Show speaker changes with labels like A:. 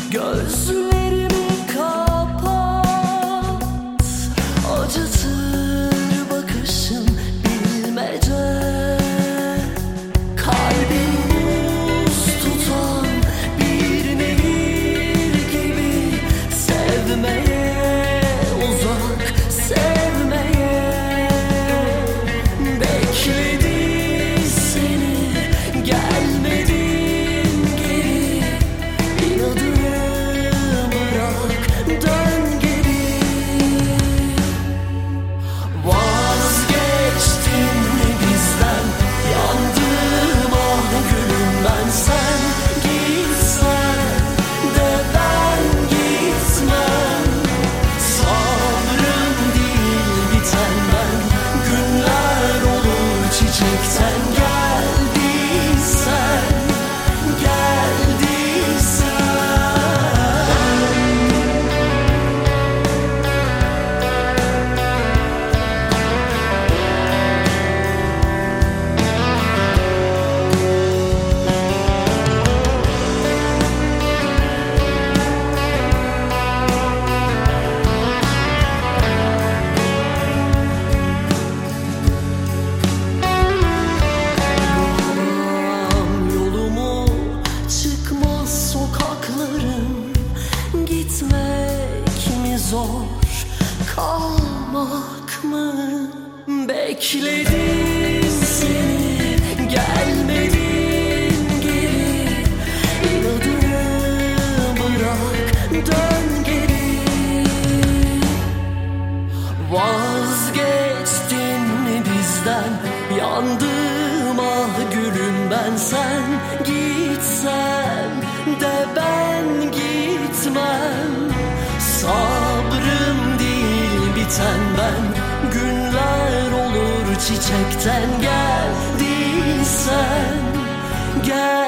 A: Gözlerimi kapat, acıtır bakışın bilmece. Kalbim buz tutan bir nehir gibi, sevmeye uzak, sevmeye. Bekledi seni, gelmedin geri. İnadını bırak, dön geri. Vazgeçtin bizden, yandım ah gülüm ben. Sen gitsen de ben gitmem. Sabrım değil biten ben, günler olur çiçekten. Geldiysen, geldiysen. Yolumu çıkmaz sokaklarım, gitmek mi zor, kalmak mı? Bekledim seni, gelmedin geri. İnadını bırak, dön geri. Vazgeçtin bizden, yandım ah gülüm ben. Sen gitsen de ben gitmem. Sabrım değil biten ben, günler olur çiçekten. Geldiysen, gel.